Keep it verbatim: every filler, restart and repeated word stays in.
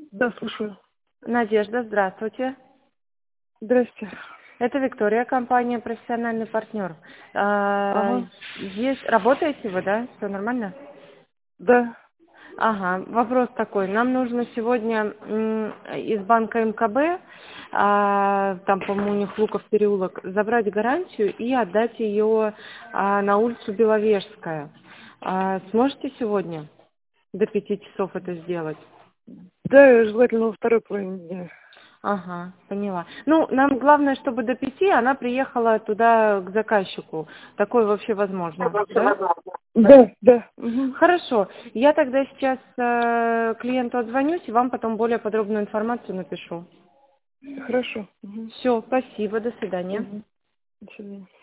Да, слушаю. Надежда, здравствуйте. Здрасте. Это Виктория, компания «Профессиональный партнер». А, Ага. Есть, работаете вы, да? Все нормально? Да. Ага, вопрос такой. Нам нужно сегодня м, из банка эм ка бэ, а, там, по-моему, у них Луков переулок, забрать гарантию и отдать ее а, на улицу Беловежская. А, сможете сегодня до пяти часов это сделать? Да, желательно во второй половине дня. Ага, поняла. Ну, нам главное, чтобы до пяти она приехала туда к заказчику. Такое вообще возможно, да? Да, да. Угу. Хорошо. Я тогда сейчас э, клиенту отзвонюсь и вам потом более подробную информацию напишу. Хорошо. Угу. Все, спасибо, до свидания. Угу. До свидания.